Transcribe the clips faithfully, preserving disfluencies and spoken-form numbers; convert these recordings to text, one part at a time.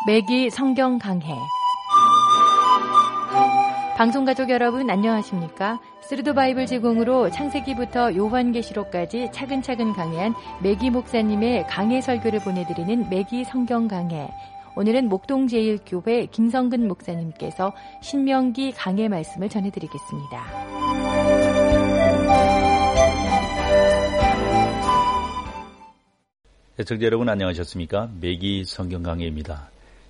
매기 성경 강해. 방송가족 여러분 안녕하십니까? 스루드 바이블 제공으로 창세기부터 요한계시록까지 차근차근 강해한 매기 목사님의 강해 설교를 보내드리는 매기 성경 강해. 오늘은 목동제일교회 김성근 목사님께서 신명기 강해 말씀을 전해드리겠습니다. 애청자 여러분 안녕하셨습니까? 매기 성경 강해입니다.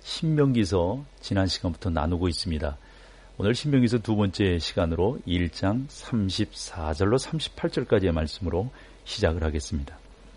신명기서 지난 시간부터 나누고 있습니다. 오늘 신명기서 두 번째 시간으로 일 장 삼십사 절로 삼십팔 절까지의 말씀으로 시작을 하겠습니다.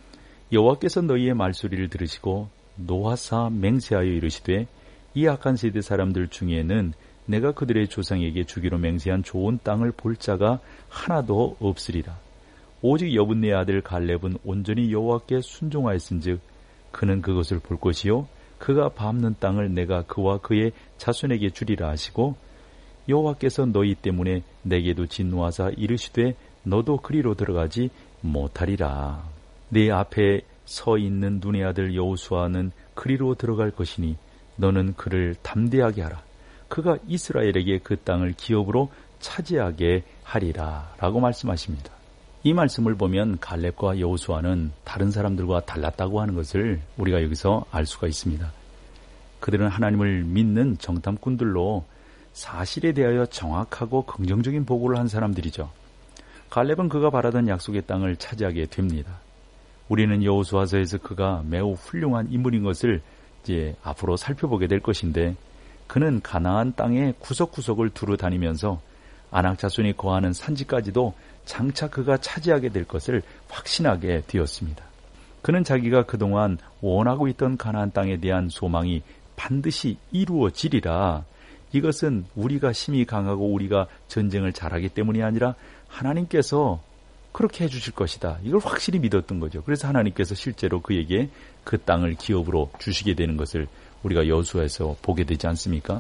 여호와께서 너희의 말소리를 들으시고 노하사 맹세하여 이르시되 이 악한 세대 사람들 중에는 내가 그들의 조상에게 주기로 맹세한 좋은 땅을 볼 자가 하나도 없으리라. 오직 여분네 아들 갈렙은 온전히 여호와께 순종하였은즉 그는 그것을 볼 것이요 그가 밟는 땅을 내가 그와 그의 자손에게 주리라 하시고 여호와께서 너희 때문에 내게도 진노하사 이르시되 너도 그리로 들어가지 못하리라. 네 앞에 서 있는 눈의 아들 여호수아는 그리로 들어갈 것이니 너는 그를 담대하게 하라. 그가 이스라엘에게 그 땅을 기업으로 차지하게 하리라 라고 말씀하십니다. 이 말씀을 보면 갈렙과 여호수아는 다른 사람들과 달랐다고 하는 것을 우리가 여기서 알 수가 있습니다. 그들은 하나님을 믿는 정탐꾼들로 사실에 대하여 정확하고 긍정적인 보고를 한 사람들이죠. 갈렙은 그가 바라던 약속의 땅을 차지하게 됩니다. 우리는 여호수아서에서 그가 매우 훌륭한 인물인 것을 이제 앞으로 살펴보게 될 것인데 그는 가나안 땅의 구석구석을 두루 다니면서 아낙 자손이 거하는 산지까지도 장차 그가 차지하게 될 것을 확신하게 되었습니다. 그는 자기가 그동안 원하고 있던 가나안 땅에 대한 소망이 반드시 이루어지리라. 이것은 우리가 힘이 강하고 우리가 전쟁을 잘하기 때문이 아니라 하나님께서 그렇게 해주실 것이다. 이걸 확실히 믿었던 거죠. 그래서 하나님께서 실제로 그에게 그 땅을 기업으로 주시게 되는 것을 우리가 여호수아에서 보게 되지 않습니까?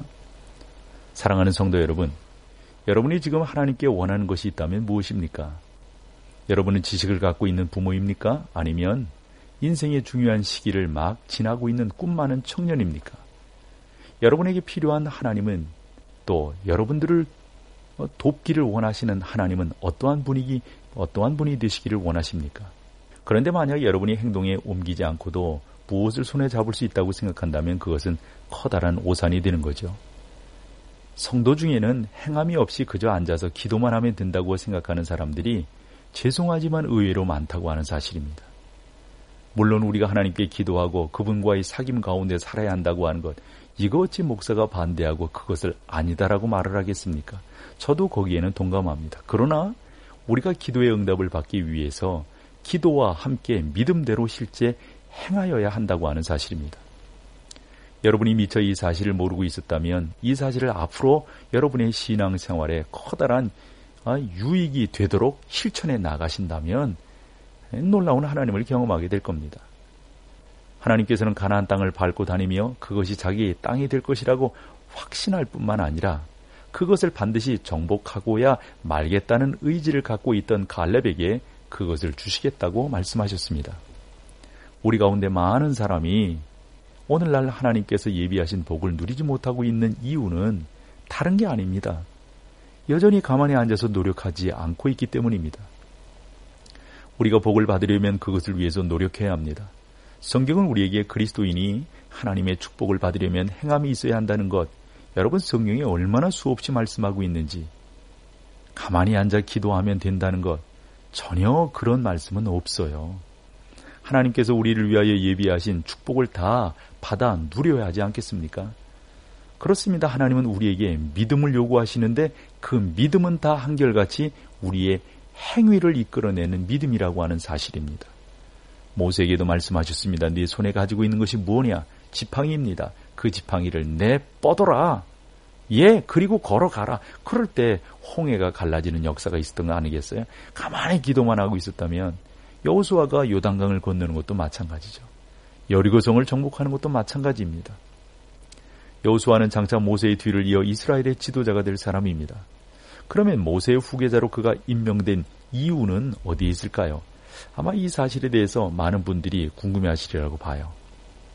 사랑하는 성도 여러분, 여러분이 지금 하나님께 원하는 것이 있다면 무엇입니까? 여러분은 지식을 갖고 있는 부모입니까? 아니면 인생의 중요한 시기를 막 지나고 있는 꿈 많은 청년입니까? 여러분에게 필요한 하나님은 또 여러분들을 돕기를 원하시는 하나님은 어떠한 분위기, 어떠한 분이 되시기를 원하십니까? 그런데 만약 여러분이 행동에 옮기지 않고도 무엇을 손에 잡을 수 있다고 생각한다면 그것은 커다란 오산이 되는 거죠. 성도 중에는 행함이 없이 그저 앉아서 기도만 하면 된다고 생각하는 사람들이 죄송하지만 의외로 많다고 하는 사실입니다. 물론 우리가 하나님께 기도하고 그분과의 사귐 가운데 살아야 한다고 하는 것, 이거 어찌 목사가 반대하고 그것을 아니다라고 말을 하겠습니까? 저도 거기에는 동감합니다. 그러나 우리가 기도의 응답을 받기 위해서 기도와 함께 믿음대로 실제 행하여야 한다고 하는 사실입니다. 여러분이 미처 이 사실을 모르고 있었다면 이 사실을 앞으로 여러분의 신앙생활에 커다란 유익이 되도록 실천해 나가신다면 놀라운 하나님을 경험하게 될 겁니다. 하나님께서는 가나안 땅을 밟고 다니며 그것이 자기의 땅이 될 것이라고 확신할 뿐만 아니라 그것을 반드시 정복하고야 말겠다는 의지를 갖고 있던 갈렙에게 그것을 주시겠다고 말씀하셨습니다. 우리 가운데 많은 사람이 오늘날 하나님께서 예비하신 복을 누리지 못하고 있는 이유는 다른 게 아닙니다. 여전히 가만히 앉아서 노력하지 않고 있기 때문입니다. 우리가 복을 받으려면 그것을 위해서 노력해야 합니다. 성경은 우리에게 그리스도인이 하나님의 축복을 받으려면 행함이 있어야 한다는 것, 여러분 성경에 얼마나 수없이 말씀하고 있는지, 가만히 앉아 기도하면 된다는 것, 전혀 그런 말씀은 없어요. 하나님께서 우리를 위하여 예비하신 축복을 다 받아 누려야 하지 않겠습니까? 그렇습니다. 하나님은 우리에게 믿음을 요구하시는데 그 믿음은 다 한결같이 우리의 행위를 이끌어내는 믿음이라고 하는 사실입니다. 모세에게도 말씀하셨습니다. 네 손에 가지고 있는 것이 뭐냐? 지팡이입니다. 그 지팡이를 내 뻗어라. 예, 그리고 걸어가라. 그럴 때 홍해가 갈라지는 역사가 있었던 거 아니겠어요? 가만히 기도만 하고 있었다면 여호수아가 요단강을 건너는 것도 마찬가지죠. 여리고성을 정복하는 것도 마찬가지입니다. 여호수아는 장차 모세의 뒤를 이어 이스라엘의 지도자가 될 사람입니다. 그러면 모세의 후계자로 그가 임명된 이유는 어디에 있을까요? 아마 이 사실에 대해서 많은 분들이 궁금해하시리라고 봐요.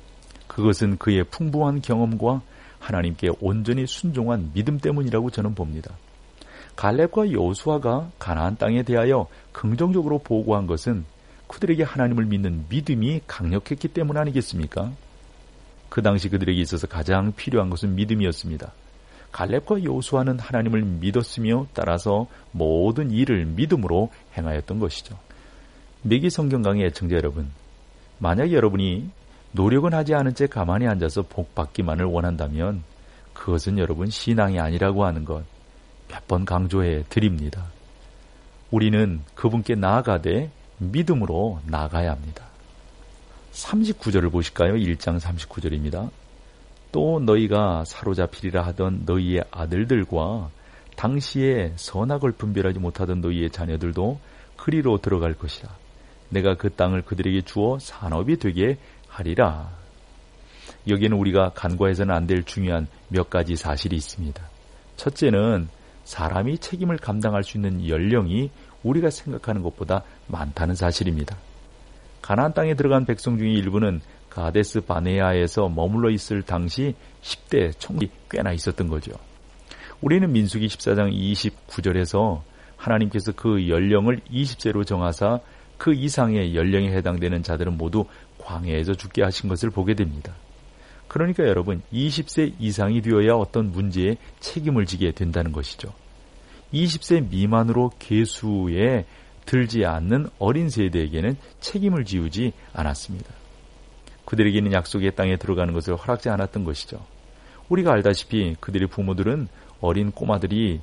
그것은 그의 풍부한 경험과 하나님께 온전히 순종한 믿음 때문이라고 저는 봅니다. 갈렙과 여호수아가 가나안 땅에 대하여 긍정적으로 보고한 것은 그들에게 하나님을 믿는 믿음이 강력했기 때문 아니겠습니까? 그 당시 그들에게 있어서 가장 필요한 것은 믿음이었습니다. 갈렙과 여호수아는 하나님을 믿었으며 따라서 모든 일을 믿음으로 행하였던 것이죠. 매기 성경 강의 애청자 여러분, 만약 여러분이 노력은 하지 않은 채 가만히 앉아서 복 받기만을 원한다면 그것은 여러분 신앙이 아니라고 하는 것 몇 번 강조해 드립니다. 우리는 그분께 나아가되 믿음으로 나아가야 합니다. 삼십구 절을 보실까요? 일 장 삼십구 절입니다. 또 너희가 사로잡히리라 하던 너희의 아들들과 당시에 선악을 분별하지 못하던 너희의 자녀들도 그리로 들어갈 것이라. 내가 그 땅을 그들에게 주어 산업이 되게 하리라. 여기에는 우리가 간과해서는 안 될 중요한 몇 가지 사실이 있습니다. 첫째는 사람이 책임을 감당할 수 있는 연령이 우리가 생각하는 것보다 많다는 사실입니다. 가나안 땅에 들어간 백성 중에 일부는 가데스 바네아에서 머물러 있을 당시 십 대 청년이 꽤나 있었던 거죠. 우리는 민수기 십사 장 이십구 절에서 하나님께서 그 연령을 이십 세로 정하사 그 이상의 연령에 해당되는 자들은 모두 광야에서 죽게 하신 것을 보게 됩니다. 그러니까 여러분, 이십 세 이상이 되어야 어떤 문제에 책임을 지게 된다는 것이죠. 이십 세 미만으로 계수에 들지 않는 어린 세대에게는 책임을 지우지 않았습니다. 그들에게는 약속의 땅에 들어가는 것을 허락지 않았던 것이죠. 우리가 알다시피 그들의 부모들은 어린 꼬마들이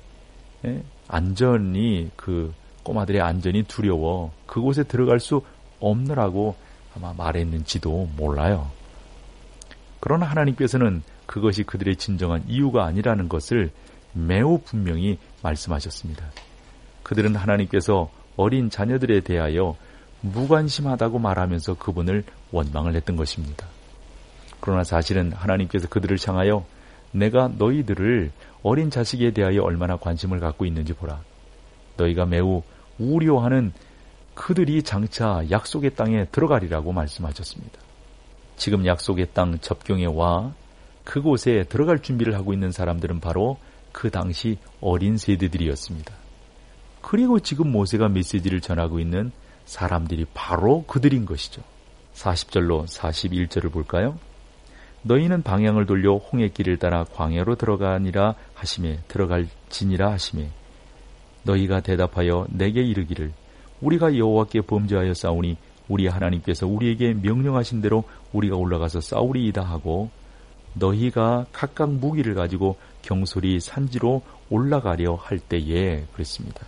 안전이 그 꼬마들의 안전이 두려워 그곳에 들어갈 수 없느라고 아마 말했는지도 몰라요. 그러나 하나님께서는 그것이 그들의 진정한 이유가 아니라는 것을 매우 분명히 말씀하셨습니다. 그들은 하나님께서 어린 자녀들에 대하여 무관심하다고 말하면서 그분을 원망을 했던 것입니다. 그러나 사실은 하나님께서 그들을 향하여 내가 너희들을 어린 자식에 대하여 얼마나 관심을 갖고 있는지 보라. 너희가 매우 우려하는 그들이 장차 약속의 땅에 들어가리라고 말씀하셨습니다. 지금 약속의 땅 접경에 와 그곳에 들어갈 준비를 하고 있는 사람들은 바로 그 당시 어린 세대들이었습니다. 그리고 지금 모세가 메시지를 전하고 있는 사람들이 바로 그들인 것이죠. 사십 절로 사십일 절을 볼까요? 너희는 방향을 돌려 홍해 길을 따라 광야로 들어가니라 하시매 들어갈지니라 하시매 너희가 대답하여 내게 이르기를 우리가 여호와께 범죄하여 싸우니 우리 하나님께서 우리에게 명령하신 대로 우리가 올라가서 싸우리이다 하고 너희가 각각 무기를 가지고 경솔히 산지로 올라가려 할 때에 그랬습니다.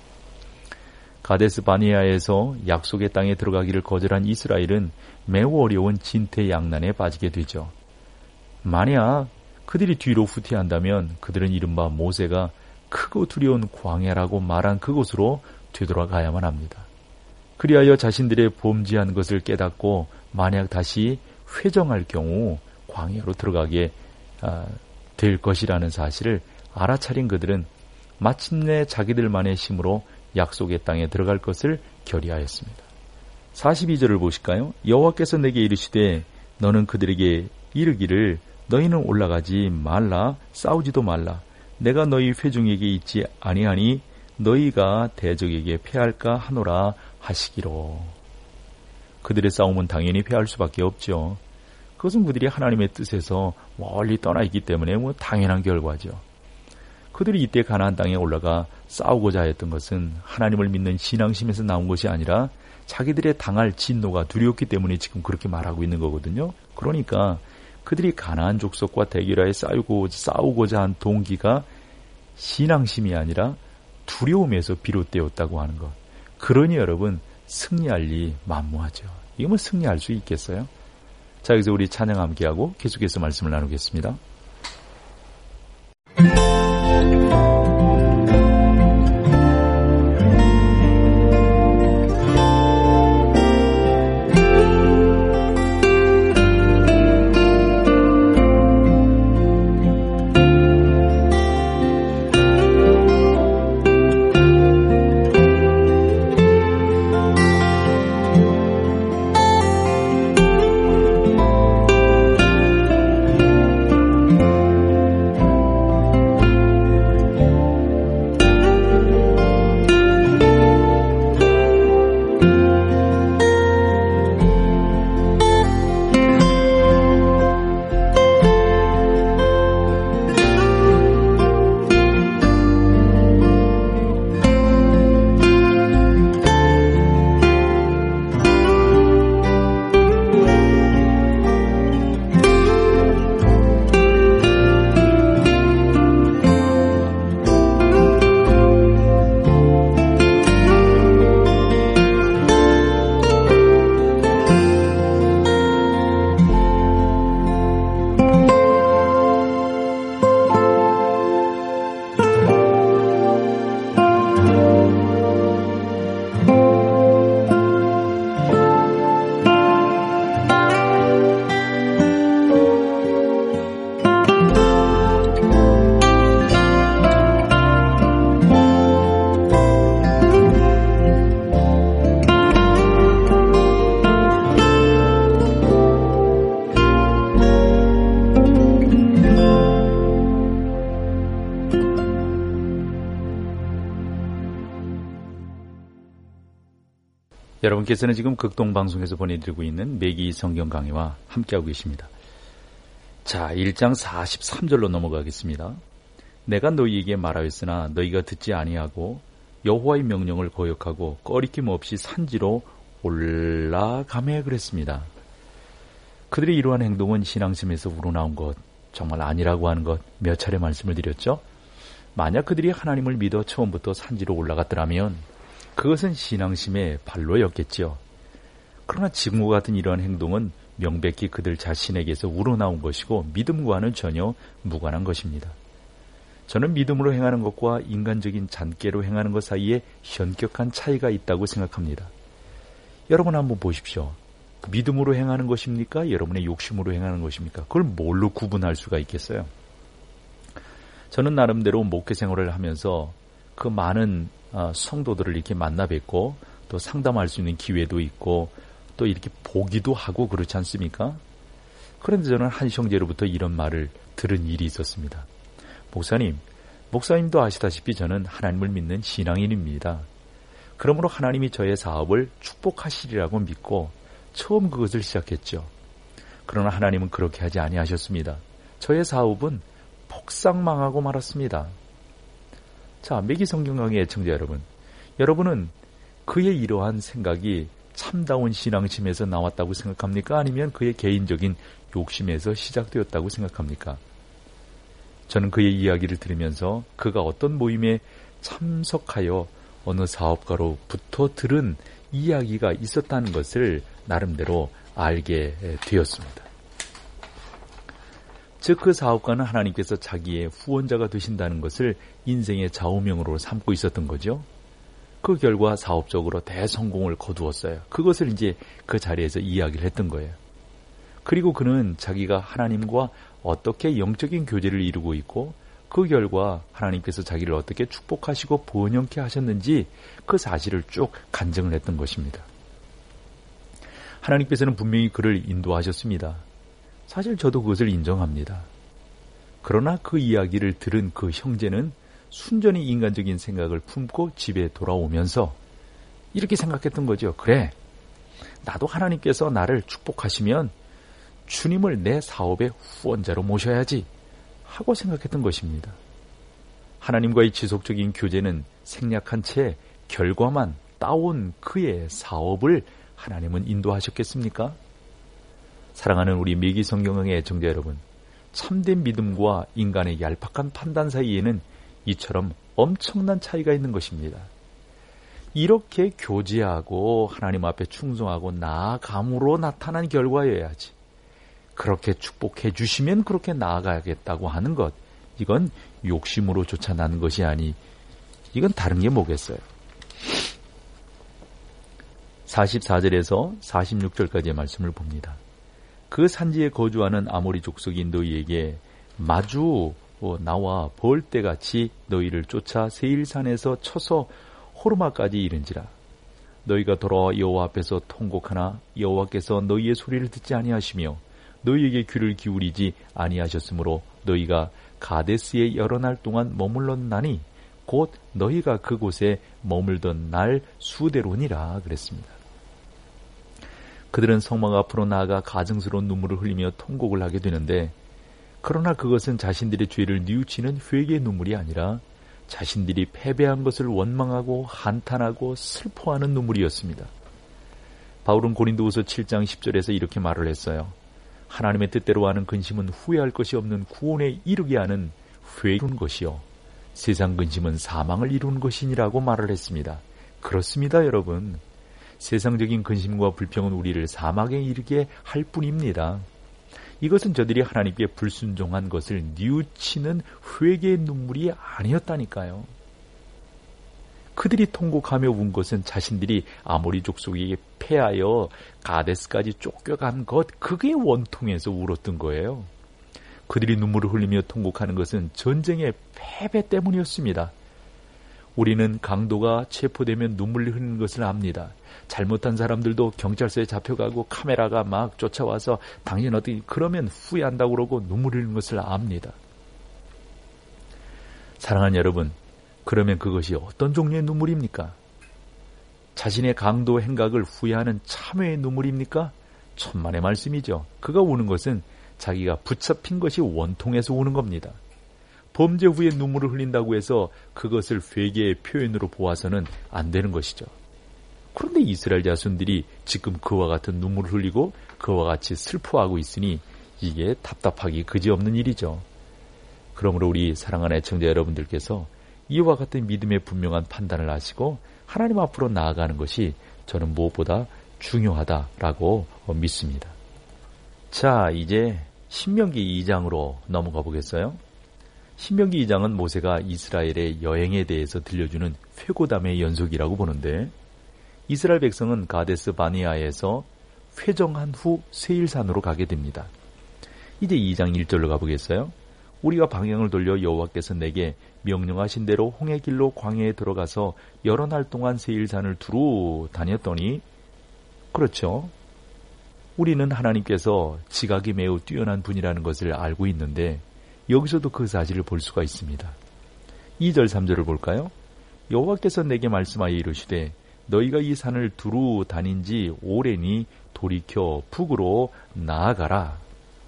가데스 바네아에서 약속의 땅에 들어가기를 거절한 이스라엘은 매우 어려운 진퇴양난에 빠지게 되죠. 만약 그들이 뒤로 후퇴한다면 그들은 이른바 모세가 크고 두려운 광야라고 말한 그곳으로 되돌아가야만 합니다. 그리하여 자신들의 범죄한 것을 깨닫고 만약 다시 회정할 경우 광야로 들어가게 될 것이라는 사실을 알아차린 그들은 마침내 자기들만의 힘으로 약속의 땅에 들어갈 것을 결의하였습니다. 사십이 절을 보실까요? 여호와께서 내게 이르시되 너는 그들에게 이르기를 너희는 올라가지 말라 싸우지도 말라 내가 너희 회중에게 있지 아니하니 너희가 대적에게 패할까 하노라 하시기로. 그들의 싸움은 당연히 패할 수밖에 없죠. 그것은 그들이 하나님의 뜻에서 멀리 떠나 있기 때문에 뭐 당연한 결과죠. 그들이 이때 가나안 땅에 올라가 싸우고자 했던 것은 하나님을 믿는 신앙심에서 나온 것이 아니라 자기들의 당할 진노가 두려웠기 때문에 지금 그렇게 말하고 있는 거거든요. 그러니까 그들이 가나안 족속과 대결하여 싸우고, 싸우고자 한 동기가 신앙심이 아니라 두려움에서 비롯되었다고 하는 것. 그러니 여러분 승리할 리 만무하죠. 이거 뭐 승리할 수 있겠어요? 자, 여기서 우리 찬양 함께하고 계속해서 말씀을 나누겠습니다. 여러분께서는 지금 극동방송에서 보내드리고 있는 매기 성경 강해와 함께하고 계십니다. 자, 일 장 사십삼 절로 넘어가겠습니다. 내가 너희에게 말하였으나 너희가 듣지 아니하고 여호와의 명령을 거역하고 꺼리낌 없이 산지로 올라가매 그랬습니다. 그들이 이러한 행동은 신앙심에서 우러나온 것, 정말 아니라고 하는 것 몇 차례 말씀을 드렸죠. 만약 그들이 하나님을 믿어 처음부터 산지로 올라갔더라면 그것은 신앙심의 발로였겠지요. 그러나 지금과 같은 이러한 행동은 명백히 그들 자신에게서 우러나온 것이고 믿음과는 전혀 무관한 것입니다. 저는 믿음으로 행하는 것과 인간적인 잔꾀로 행하는 것 사이에 현격한 차이가 있다고 생각합니다. 여러분 한번 보십시오. 믿음으로 행하는 것입니까? 여러분의 욕심으로 행하는 것입니까? 그걸 뭘로 구분할 수가 있겠어요? 저는 나름대로 목회 생활을 하면서 그 많은 성도들을 이렇게 만나 뵙고 또 상담할 수 있는 기회도 있고 또 이렇게 보기도 하고 그렇지 않습니까? 그런데 저는 한 형제로부터 이런 말을 들은 일이 있었습니다. 목사님, 목사님도 아시다시피 저는 하나님을 믿는 신앙인입니다. 그러므로 하나님이 저의 사업을 축복하시리라고 믿고 처음 그것을 시작했죠. 그러나 하나님은 그렇게 하지 아니하셨습니다. 저의 사업은 폭삭 망하고 말았습니다. 자, 매기 성경 강의 애청자 여러분, 여러분은 그의 이러한 생각이 참다운 신앙심에서 나왔다고 생각합니까? 아니면 그의 개인적인 욕심에서 시작되었다고 생각합니까? 저는 그의 이야기를 들으면서 그가 어떤 모임에 참석하여 어느 사업가로부터 들은 이야기가 있었다는 것을 나름대로 알게 되었습니다. 즉 그 사업가는 하나님께서 자기의 후원자가 되신다는 것을 인생의 좌우명으로 삼고 있었던 거죠. 그 결과 사업적으로 대성공을 거두었어요. 그것을 이제 그 자리에서 이야기를 했던 거예요. 그리고 그는 자기가 하나님과 어떻게 영적인 교제를 이루고 있고 그 결과 하나님께서 자기를 어떻게 축복하시고 번영케 하셨는지 그 사실을 쭉 간증을 했던 것입니다. 하나님께서는 분명히 그를 인도하셨습니다. 사실 저도 그것을 인정합니다. 그러나 그 이야기를 들은 그 형제는 순전히 인간적인 생각을 품고 집에 돌아오면서 이렇게 생각했던 거죠. 그래, 나도 하나님께서 나를 축복하시면 주님을 내 사업의 후원자로 모셔야지 하고 생각했던 것입니다. 하나님과의 지속적인 교제는 생략한 채 결과만 따온 그의 사업을 하나님은 인도하셨겠습니까? 사랑하는 우리 매기 성경강의 애청자 여러분, 참된 믿음과 인간의 얄팍한 판단 사이에는 이처럼 엄청난 차이가 있는 것입니다. 이렇게 교제하고 하나님 앞에 충성하고 나아감으로 나타난 결과여야지. 그렇게 축복해 주시면 그렇게 나아가겠다고 하는 것, 이건 욕심으로 조차 난 것이 아니, 이건 다른 게 뭐겠어요? 사십사 절에서 사십육 절까지의 말씀을 봅니다. 그 산지에 거주하는 아모리 족속이 너희에게 마주 나와 벌떼같이 너희를 쫓아 세일산에서 쳐서 호르마까지 이른지라. 너희가 돌아와 여호와 앞에서 통곡하나 여호와께서 너희의 소리를 듣지 아니하시며 너희에게 귀를 기울이지 아니하셨으므로 너희가 가데스에 여러 날 동안 머물렀나니 곧 너희가 그곳에 머물던 날 수대로니라 그랬습니다. 그들은 성막 앞으로 나아가 가증스러운 눈물을 흘리며 통곡을 하게 되는데, 그러나 그것은 자신들의 죄를 뉘우치는 회개의 눈물이 아니라 자신들이 패배한 것을 원망하고 한탄하고 슬퍼하는 눈물이었습니다. 바울은 고린도후서 칠 장 십 절에서 이렇게 말을 했어요. 하나님의 뜻대로 하는 근심은 후회할 것이 없는 구원에 이르게 하는 회개를 이루는 것이요 세상 근심은 사망을 이루는 것이니라고 말을 했습니다. 그렇습니다, 여러분. 세상적인 근심과 불평은 우리를 사망에 이르게 할 뿐입니다. 이것은 저들이 하나님께 불순종한 것을 뉘우치는 회개의 눈물이 아니었다니까요. 그들이 통곡하며 운 것은 자신들이 아모리 족속에게 패하여 가데스까지 쫓겨간 것, 그게 원통에서 울었던 거예요. 그들이 눈물을 흘리며 통곡하는 것은 전쟁의 패배 때문이었습니다. 우리는 강도가 체포되면 눈물을 흘리는 것을 압니다. 잘못한 사람들도 경찰서에 잡혀가고 카메라가 막 쫓아와서 당신 어떻게 그러면 후회한다고 그러고 눈물 흘리는 것을 압니다. 사랑하는 여러분, 그러면 그것이 어떤 종류의 눈물입니까? 자신의 강도 행각을 후회하는 참회의 눈물입니까? 천만의 말씀이죠. 그가 우는 것은 자기가 붙잡힌 것이 원통해서 우는 겁니다. 범죄 후에 눈물을 흘린다고 해서 그것을 회개의 표현으로 보아서는 안 되는 것이죠. 그런데 이스라엘 자손들이 지금 그와 같은 눈물을 흘리고 그와 같이 슬퍼하고 있으니 이게 답답하기 그지없는 일이죠. 그러므로 우리 사랑하는 애청자 여러분들께서 이와 같은 믿음의 분명한 판단을 하시고 하나님 앞으로 나아가는 것이 저는 무엇보다 중요하다라고 믿습니다. 자, 이제 신명기 이 장으로 넘어가 보겠어요. 신명기 이 장은 모세가 이스라엘의 여행에 대해서 들려주는 회고담의 연속이라고 보는데, 이스라엘 백성은 가데스 바네아에서 회정한 후 세일산으로 가게 됩니다. 이제 이 장 일 절로 가보겠어요. 우리가 방향을 돌려 여호와께서 내게 명령하신 대로 홍해 길로 광야에 들어가서 여러 날 동안 세일산을 두루 다녔더니, 그렇죠. 우리는 하나님께서 지각이 매우 뛰어난 분이라는 것을 알고 있는데 여기서도 그 사실을 볼 수가 있습니다. 이 절 삼 절을 볼까요? 여호와께서 내게 말씀하여 이르시되 너희가 이 산을 두루 다닌 지 오래니 돌이켜 북으로 나아가라.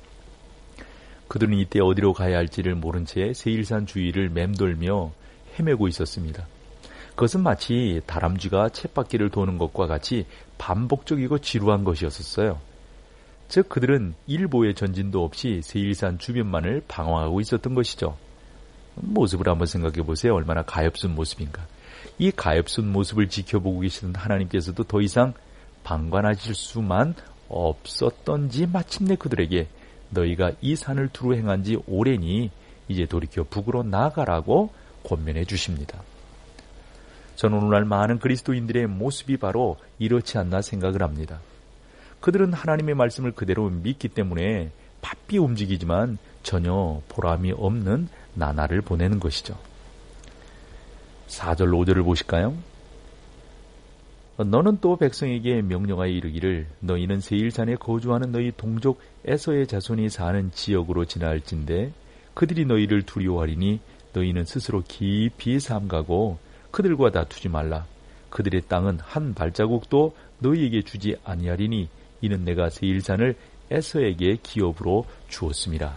그들은 이때 어디로 가야 할지를 모른 채 세일산 주위를 맴돌며 헤매고 있었습니다. 그것은 마치 다람쥐가 쳇바퀴를 도는 것과 같이 반복적이고 지루한 것이었어요. 즉 그들은 일보의 전진도 없이 세일산 주변만을 방황하고 있었던 것이죠. 모습을 한번 생각해 보세요. 얼마나 가엾은 모습인가. 이 가엾은 모습을 지켜보고 계시는 하나님께서도 더 이상 방관하실 수만 없었던지 마침내 그들에게 너희가 이 산을 두루 행한 지 오래니 이제 돌이켜 북으로 나아가라고 권면해 주십니다. 저는 오늘날 많은 그리스도인들의 모습이 바로 이렇지 않나 생각을 합니다. 그들은 하나님의 말씀을 그대로 믿기 때문에 바삐 움직이지만 전혀 보람이 없는 나날을 보내는 것이죠. 사 절 오 절을 보실까요? 너는 또 백성에게 명령하여 이르기를 너희는 세일산에 거주하는 너희 동족 에서의 자손이 사는 지역으로 지나갈진대 그들이 너희를 두려워하리니 너희는 스스로 깊이 삼가고 그들과 다투지 말라. 그들의 땅은 한 발자국도 너희에게 주지 아니하리니 이는 내가 세일산을 에서에게 기업으로 주었습니다.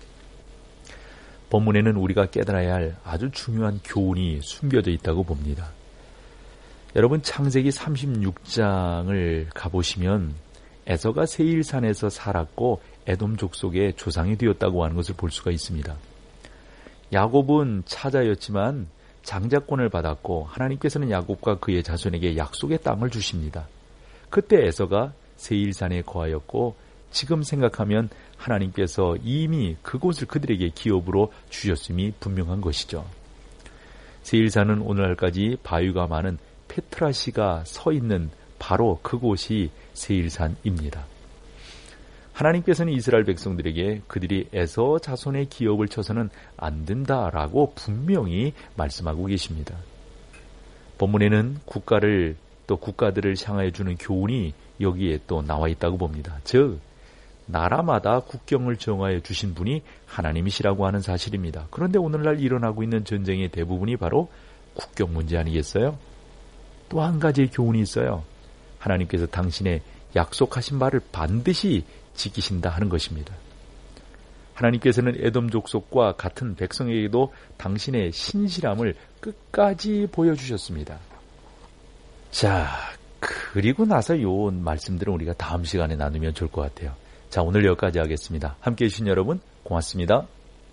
본문에는 우리가 깨달아야 할 아주 중요한 교훈이 숨겨져 있다고 봅니다. 여러분 창세기 삼십육 장을 가보시면 에서가 세일산에서 살았고 에돔 족속의 조상이 되었다고 하는 것을 볼 수가 있습니다. 야곱은 차자였지만 장자권을 받았고 하나님께서는 야곱과 그의 자손에게 약속의 땅을 주십니다. 그때 에서가 세일산에 거하였고 지금 생각하면 하나님께서 이미 그곳을 그들에게 기업으로 주셨음이 분명한 것이죠. 세일산은 오늘날까지 바위가 많은 페트라시가 서 있는 바로 그곳이 세일산입니다. 하나님께서는 이스라엘 백성들에게 그들이 에서 자손의 기업을 쳐서는 안 된다라고 분명히 말씀하고 계십니다. 본문에는 국가를 또 국가들을 향하여 주는 교훈이 여기에 또 나와 있다고 봅니다. 즉 나라마다 국경을 정하여 주신 분이 하나님이시라고 하는 사실입니다. 그런데 오늘날 일어나고 있는 전쟁의 대부분이 바로 국경 문제 아니겠어요? 또 한 가지의 교훈이 있어요. 하나님께서 당신의 약속하신 바를 반드시 지키신다 하는 것입니다. 하나님께서는 에돔 족속과 같은 백성에게도 당신의 신실함을 끝까지 보여주셨습니다. 자, 그리고 나서 요 말씀들은 우리가 다음 시간에 나누면 좋을 것 같아요. 자, 오늘 여기까지 하겠습니다. 함께해 주신 여러분 고맙습니다.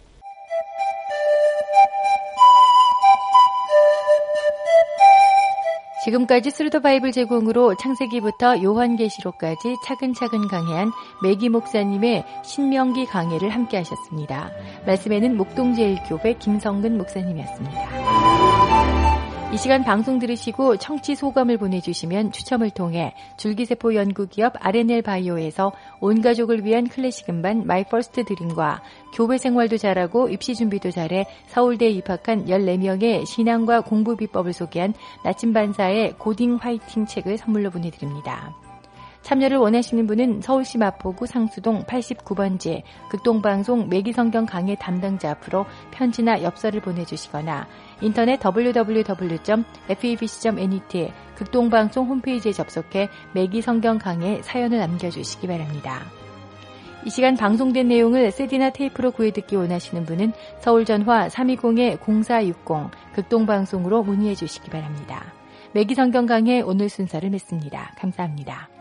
지금까지 스루더 바이블 제공으로 창세기부터 요한계시록까지 차근차근 강해한 매기 목사님의 신명기 강해를 함께 하셨습니다. 말씀에는 목동제일교회 김성근 목사님이었습니다. 이 시간 방송 들으시고 청취 소감을 보내주시면 추첨을 통해 줄기세포 연구기업 알엔엘 바이오에서 온 가족을 위한 클래식 음반 마이 퍼스트 드림과 교회 생활도 잘하고 입시 준비도 잘해 서울대에 입학한 열네 명의 신앙과 공부 비법을 소개한 나침반사의 고딩 화이팅 책을 선물로 보내드립니다. 참여를 원하시는 분은 서울시 마포구 상수동 팔십구 번지 극동방송 매기성경 강해 담당자 앞으로 편지나 엽서를 보내주시거나 인터넷 더블유 더블유 더블유 점 에프이비씨 점 엔이티 극동방송 홈페이지에 접속해 매기성경 강해 사연을 남겨주시기 바랍니다. 이 시간 방송된 내용을 씨디나 테이프로 구해듣기 원하시는 분은 서울전화 삼이공 공사육공 극동방송으로 문의해 주시기 바랍니다. 매기성경 강해 오늘 순서를 맺습니다. 감사합니다.